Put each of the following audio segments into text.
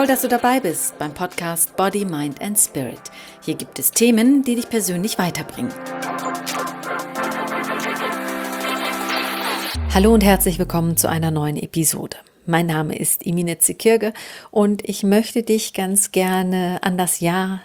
Toll, dass du dabei bist beim Podcast Body, Mind and Spirit. Hier gibt es Themen, die dich persönlich weiterbringen. Hallo und herzlich willkommen zu einer neuen Episode. Mein Name ist Emine Zikirge und ich möchte dich ganz gerne an das Jahr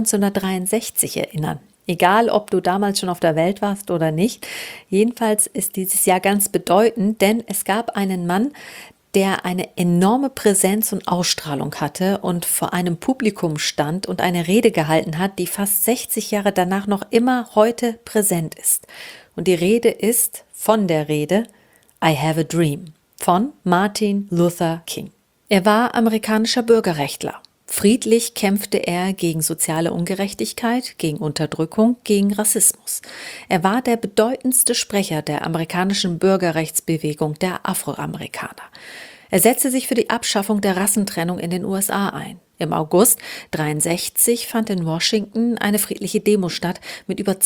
1963 erinnern. Egal, ob du damals schon auf der Welt warst oder nicht. Jedenfalls ist dieses Jahr ganz bedeutend, denn es gab einen Mann, der eine enorme Präsenz und Ausstrahlung hatte und vor einem Publikum stand und eine Rede gehalten hat, die fast 60 Jahre danach noch immer heute präsent ist. Und die Rede ist von der Rede I Have a Dream von Martin Luther King. Er war amerikanischer Bürgerrechtler. Friedlich kämpfte er gegen soziale Ungerechtigkeit, gegen Unterdrückung, gegen Rassismus. Er war der bedeutendste Sprecher der amerikanischen Bürgerrechtsbewegung der Afroamerikaner. Er setzte sich für die Abschaffung der Rassentrennung in den USA ein. Im August 1963 fand in Washington eine friedliche Demo statt mit über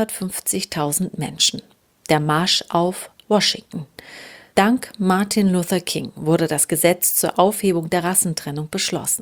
250.000 Menschen. Der Marsch auf Washington. Dank Martin Luther King wurde das Gesetz zur Aufhebung der Rassentrennung beschlossen.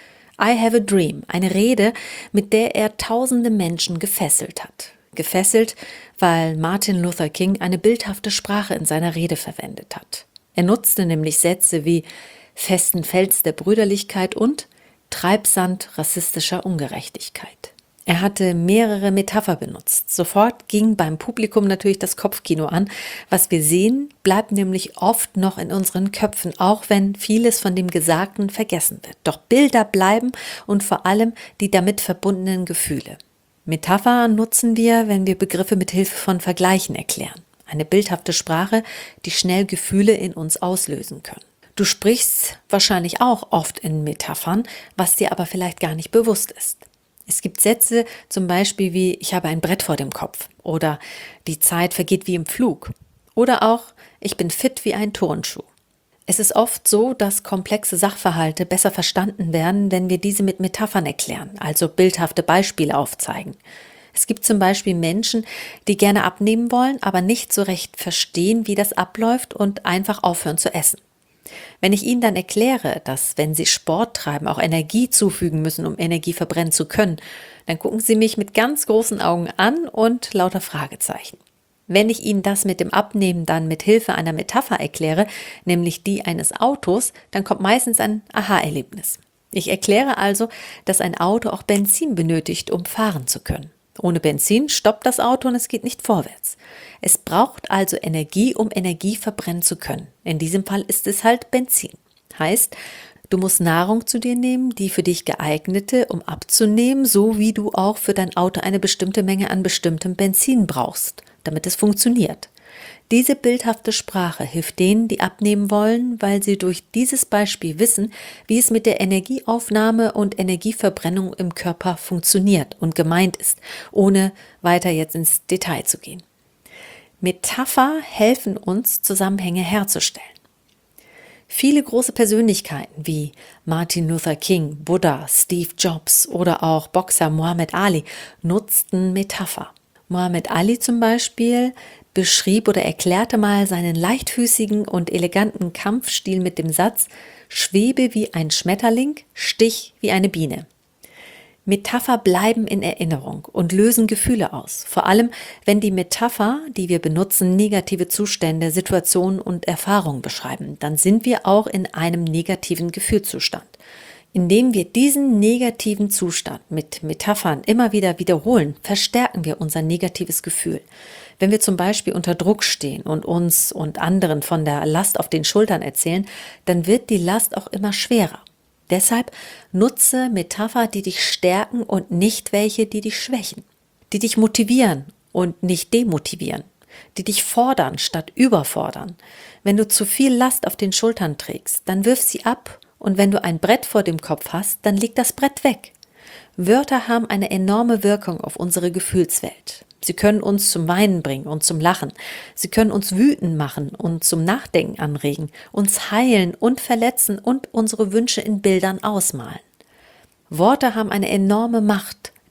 I have a dream, eine Rede, mit der er tausende Menschen gefesselt hat. Gefesselt, weil Martin Luther King eine bildhafte Sprache in seiner Rede verwendet hat. Er nutzte nämlich Sätze wie festen Fels der Brüderlichkeit und Treibsand rassistischer Ungerechtigkeit. Er hatte mehrere Metapher benutzt. Sofort ging beim Publikum natürlich das Kopfkino an. Was wir sehen, bleibt nämlich oft noch in unseren Köpfen, auch wenn vieles von dem Gesagten vergessen wird. Doch Bilder bleiben und vor allem die damit verbundenen Gefühle. Metapher nutzen wir, wenn wir Begriffe mit Hilfe von Vergleichen erklären. Eine bildhafte Sprache, die schnell Gefühle in uns auslösen können. Du sprichst wahrscheinlich auch oft in Metaphern, was dir aber vielleicht gar nicht bewusst ist. Es gibt Sätze zum Beispiel wie ich habe ein Brett vor dem Kopf oder die Zeit vergeht wie im Flug oder auch ich bin fit wie ein Turnschuh. Es ist oft so, dass komplexe Sachverhalte besser verstanden werden, wenn wir diese mit Metaphern erklären, also bildhafte Beispiele aufzeigen. Es gibt zum Beispiel Menschen, die gerne abnehmen wollen, aber nicht so recht verstehen, wie das abläuft und einfach aufhören zu essen. Wenn ich Ihnen dann erkläre, dass, wenn Sie Sport treiben, auch Energie zufügen müssen, um Energie verbrennen zu können, dann gucken Sie mich mit ganz großen Augen an und lauter Fragezeichen. Wenn ich Ihnen das mit dem Abnehmen dann mit Hilfe einer Metapher erkläre, nämlich die eines Autos, dann kommt meistens ein Aha-Erlebnis. Ich erkläre also, dass ein Auto auch Benzin benötigt, um fahren zu können. Ohne Benzin stoppt das Auto und es geht nicht vorwärts. Es braucht also Energie, um Energie verbrennen zu können. In diesem Fall ist es halt Benzin. Heißt, du musst Nahrung zu dir nehmen, die für dich geeignete, um abzunehmen, so wie du auch für dein Auto eine bestimmte Menge an bestimmtem Benzin brauchst, damit es funktioniert. Diese bildhafte Sprache hilft denen, die abnehmen wollen, weil sie durch dieses Beispiel wissen, wie es mit der Energieaufnahme und Energieverbrennung im Körper funktioniert und gemeint ist, ohne weiter jetzt ins Detail zu gehen. Metapher helfen uns, Zusammenhänge herzustellen. Viele große Persönlichkeiten wie Martin Luther King, Buddha, Steve Jobs oder auch Boxer Muhammad Ali nutzten Metapher. Muhammad Ali zum Beispiel beschrieb oder erklärte mal seinen leichtfüßigen und eleganten Kampfstil mit dem Satz: Schwebe wie ein Schmetterling, stich wie eine Biene. Metapher bleiben in Erinnerung und lösen Gefühle aus, vor allem wenn die Metapher, die wir benutzen, negative Zustände, Situationen und Erfahrungen beschreiben, dann sind wir auch in einem negativen Gefühlszustand. Indem wir diesen negativen Zustand mit Metaphern immer wieder wiederholen, verstärken wir unser negatives Gefühl. Wenn wir zum Beispiel unter Druck stehen und uns und anderen von der Last auf den Schultern erzählen, dann wird die Last auch immer schwerer. Deshalb nutze Metapher, die dich stärken und nicht welche, die dich schwächen, die dich motivieren und nicht demotivieren, die dich fordern statt überfordern. Wenn du zu viel Last auf den Schultern trägst, dann wirf sie ab und wenn du ein Brett vor dem Kopf hast, dann leg das Brett weg. Wörter haben eine enorme Wirkung auf unsere Gefühlswelt. Sie können uns zum Weinen bringen und zum Lachen. Sie können uns wütend machen und zum Nachdenken anregen, uns heilen und verletzen und unsere Wünsche in Bildern ausmalen. Worte haben eine enorme Macht,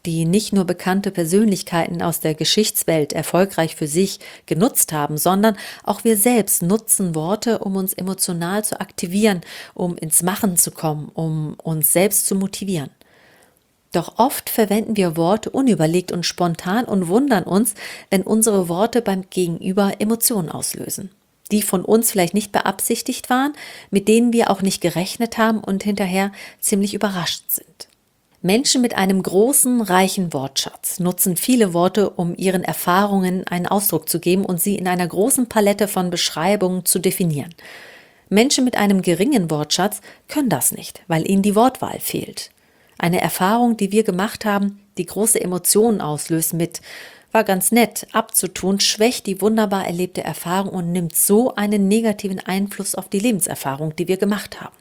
die nicht nur bekannte Persönlichkeiten aus der Geschichtswelt erfolgreich für sich genutzt haben, sondern auch wir selbst nutzen Worte, um uns emotional zu aktivieren, um ins Machen zu kommen, um uns selbst zu motivieren. Doch oft verwenden wir Worte unüberlegt und spontan und wundern uns, wenn unsere Worte beim Gegenüber Emotionen auslösen, die von uns vielleicht nicht beabsichtigt waren, mit denen wir auch nicht gerechnet haben und hinterher ziemlich überrascht sind. Menschen mit einem großen, reichen Wortschatz nutzen viele Worte, um ihren Erfahrungen einen Ausdruck zu geben und sie in einer großen Palette von Beschreibungen zu definieren. Menschen mit einem geringen Wortschatz können das nicht, weil ihnen die Wortwahl fehlt. Eine Erfahrung, die wir gemacht haben, die große Emotionen auslöst mit „war ganz nett" abzutun, schwächt die wunderbar erlebte Erfahrung und nimmt so einen negativen Einfluss auf die Lebenserfahrung, die wir gemacht haben.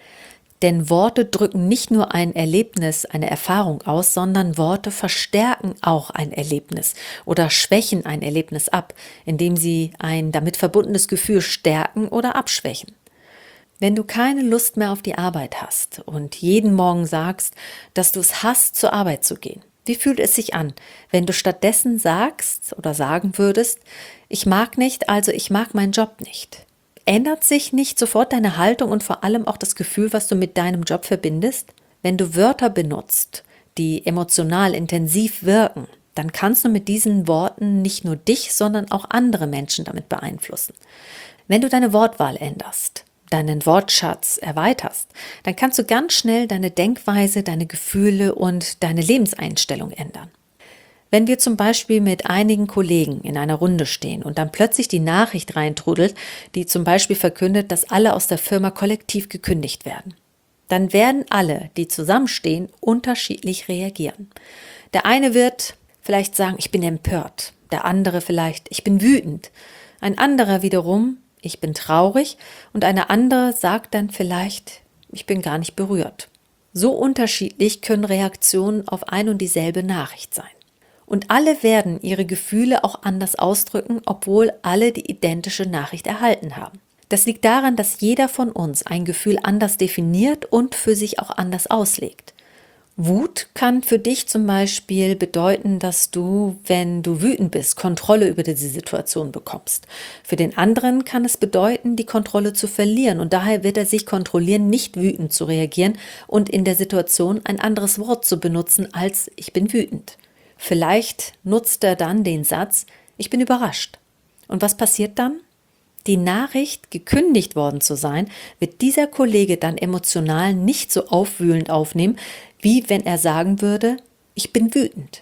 Denn Worte drücken nicht nur ein Erlebnis, eine Erfahrung aus, sondern Worte verstärken auch ein Erlebnis oder schwächen ein Erlebnis ab, indem sie ein damit verbundenes Gefühl stärken oder abschwächen. Wenn du keine Lust mehr auf die Arbeit hast und jeden Morgen sagst, dass du es hasst, zur Arbeit zu gehen, wie fühlt es sich an, wenn du stattdessen sagst oder sagen würdest, ich mag nicht, also ich mag meinen Job nicht? Ändert sich nicht sofort deine Haltung und vor allem auch das Gefühl, was du mit deinem Job verbindest? Wenn du Wörter benutzt, die emotional intensiv wirken, dann kannst du mit diesen Worten nicht nur dich, sondern auch andere Menschen damit beeinflussen. Wenn du deine Wortwahl änderst, deinen Wortschatz erweiterst, dann kannst du ganz schnell deine Denkweise, deine Gefühle und deine Lebenseinstellung ändern. Wenn wir zum Beispiel mit einigen Kollegen in einer Runde stehen und dann plötzlich die Nachricht reintrudelt, die zum Beispiel verkündet, dass alle aus der Firma kollektiv gekündigt werden, dann werden alle, die zusammenstehen, unterschiedlich reagieren. Der eine wird vielleicht sagen, ich bin empört, der andere vielleicht, ich bin wütend, ein anderer wiederum, ich bin traurig und eine andere sagt dann vielleicht, ich bin gar nicht berührt. So unterschiedlich können Reaktionen auf ein und dieselbe Nachricht sein. Und alle werden ihre Gefühle auch anders ausdrücken, obwohl alle die identische Nachricht erhalten haben. Das liegt daran, dass jeder von uns ein Gefühl anders definiert und für sich auch anders auslegt. Wut kann für dich zum Beispiel bedeuten, dass du, wenn du wütend bist, Kontrolle über diese Situation bekommst. Für den anderen kann es bedeuten, die Kontrolle zu verlieren und daher wird er sich kontrollieren, nicht wütend zu reagieren und in der Situation ein anderes Wort zu benutzen als ich bin wütend. Vielleicht nutzt er dann den Satz, ich bin überrascht. Und was passiert dann? Die Nachricht, gekündigt worden zu sein, wird dieser Kollege dann emotional nicht so aufwühlend aufnehmen, wie wenn er sagen würde, ich bin wütend.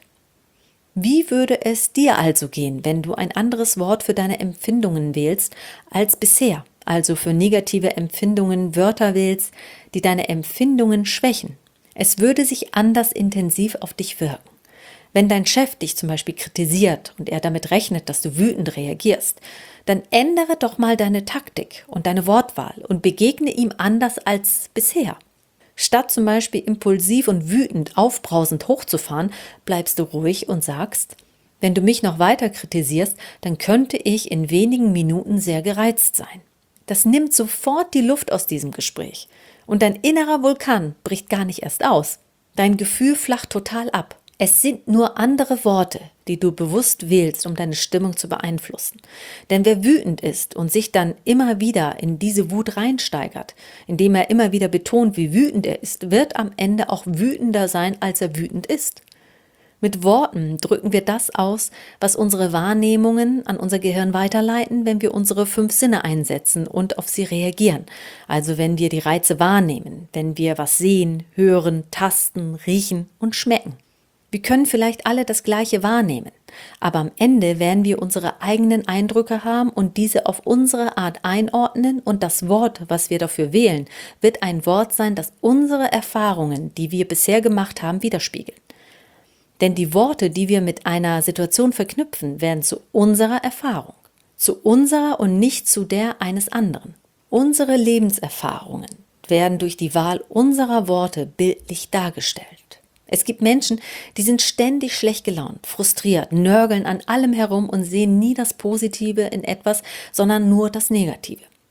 Wie würde es dir also gehen, wenn du ein anderes Wort für deine Empfindungen wählst als bisher, also für negative Empfindungen Wörter wählst, die deine Empfindungen schwächen? Es würde sich anders intensiv auf dich wirken. Wenn dein Chef dich zum Beispiel kritisiert und er damit rechnet, dass du wütend reagierst, dann ändere doch mal deine Taktik und deine Wortwahl und begegne ihm anders als bisher. Statt zum Beispiel impulsiv und wütend aufbrausend hochzufahren, bleibst du ruhig und sagst, wenn du mich noch weiter kritisierst, dann könnte ich in wenigen Minuten sehr gereizt sein. Das nimmt sofort die Luft aus diesem Gespräch und dein innerer Vulkan bricht gar nicht erst aus. Dein Gefühl flacht total ab. Es sind nur andere Worte, die du bewusst wählst, um deine Stimmung zu beeinflussen. Denn wer wütend ist und sich dann immer wieder in diese Wut reinsteigert, indem er immer wieder betont, wie wütend er ist, wird am Ende auch wütender sein, als er wütend ist. Mit Worten drücken wir das aus, was unsere Wahrnehmungen an unser Gehirn weiterleiten, wenn wir unsere 5 Sinne einsetzen und auf sie reagieren. Also wenn wir die Reize wahrnehmen, wenn wir was sehen, hören, tasten, riechen und schmecken. Wir können vielleicht alle das Gleiche wahrnehmen, aber am Ende werden wir unsere eigenen Eindrücke haben und diese auf unsere Art einordnen und das Wort, was wir dafür wählen, wird ein Wort sein, das unsere Erfahrungen, die wir bisher gemacht haben, widerspiegelt. Denn die Worte, die wir mit einer Situation verknüpfen, werden zu unserer Erfahrung, zu unserer und nicht zu der eines anderen. Unsere Lebenserfahrungen werden durch die Wahl unserer Worte bildlich dargestellt. Es gibt Menschen, die sind ständig schlecht gelaunt, frustriert, nörgeln an allem herum und sehen nie das Positive in etwas, sondern nur das Negative.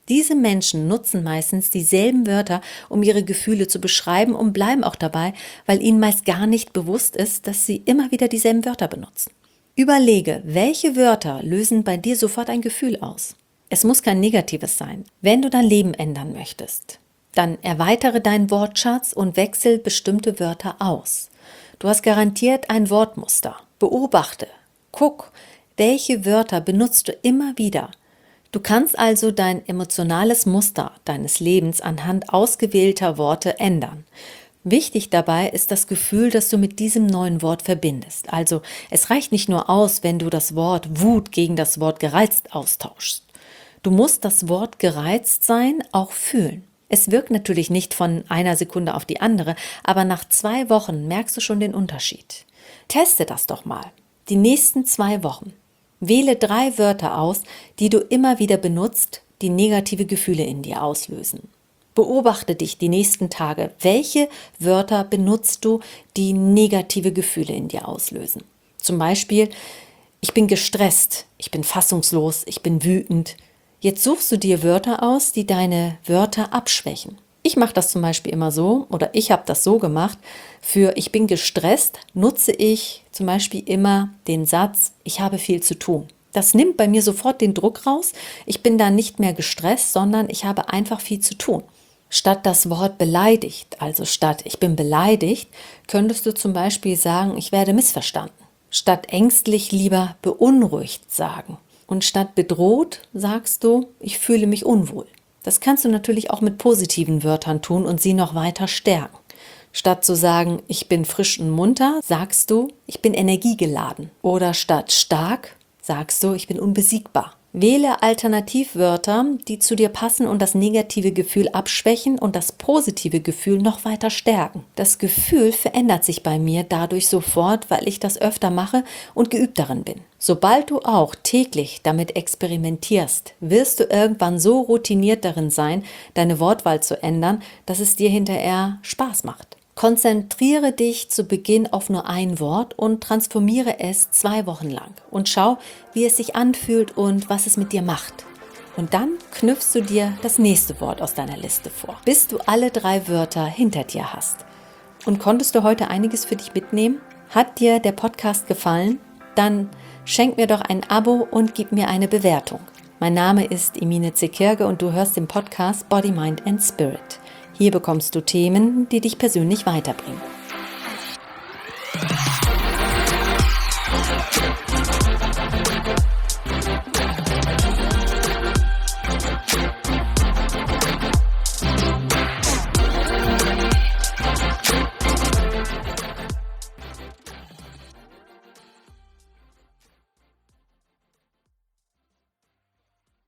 Diese Menschen nutzen meistens dieselben Wörter, um ihre Gefühle zu beschreiben und bleiben auch dabei, weil ihnen meist gar nicht bewusst ist, dass sie immer wieder dieselben Wörter benutzen. Überlege, welche Wörter lösen bei dir sofort ein Gefühl aus? Es muss kein negatives sein. Wenn du dein Leben ändern möchtest, dann erweitere deinen Wortschatz und wechsel bestimmte Wörter aus. Du hast garantiert ein Wortmuster. Beobachte, guck, welche Wörter benutzt du immer wieder. Du kannst also dein emotionales Muster deines Lebens anhand ausgewählter Worte ändern. Wichtig dabei ist das Gefühl, das du mit diesem neuen Wort verbindest. Also es reicht nicht nur aus, wenn du das Wort Wut gegen das Wort gereizt austauschst. Du musst das Wort gereizt sein auch fühlen. Es wirkt natürlich nicht von einer Sekunde auf die andere, aber nach 2 Wochen merkst du schon den Unterschied. Teste das doch mal. Die nächsten 2 Wochen. Wähle 3 Wörter aus, die du immer wieder benutzt, die negative Gefühle in dir auslösen. Beobachte dich die nächsten Tage. Welche Wörter benutzt du, die negative Gefühle in dir auslösen? Zum Beispiel, ich bin gestresst, ich bin fassungslos, ich bin wütend. Jetzt suchst du dir Wörter aus, die deine Wörter abschwächen. Ich mache das zum Beispiel immer so, oder ich habe das so gemacht, für ich bin gestresst nutze ich zum Beispiel immer den Satz, ich habe viel zu tun. Das nimmt bei mir sofort den Druck raus. Ich bin dann nicht mehr gestresst, sondern ich habe einfach viel zu tun. Statt das Wort beleidigt, also statt ich bin beleidigt, könntest du zum Beispiel sagen, ich werde missverstanden. Statt ängstlich lieber beunruhigt sagen. Und statt bedroht sagst du, ich fühle mich unwohl. Das kannst du natürlich auch mit positiven Wörtern tun und sie noch weiter stärken. Statt zu sagen, ich bin frisch und munter, sagst du, ich bin energiegeladen. Oder statt stark sagst du, ich bin unbesiegbar. Wähle Alternativwörter, die zu dir passen und das negative Gefühl abschwächen und das positive Gefühl noch weiter stärken. Das Gefühl verändert sich bei mir dadurch sofort, weil ich das öfter mache und geübt darin bin. Sobald du auch täglich damit experimentierst, wirst du irgendwann so routiniert darin sein, deine Wortwahl zu ändern, dass es dir hinterher Spaß macht. Konzentriere dich zu Beginn auf nur ein Wort und transformiere es 2 Wochen lang und schau, wie es sich anfühlt und was es mit dir macht. Und dann knüpfst du dir das nächste Wort aus deiner Liste vor, bis du alle 3 Wörter hinter dir hast. Und konntest du heute einiges für dich mitnehmen? Hat dir der Podcast gefallen? Dann schenk mir doch ein Abo und gib mir eine Bewertung. Mein Name ist Emine Zekirge und du hörst den Podcast Body, Mind and Spirit. Hier bekommst du Themen, die dich persönlich weiterbringen.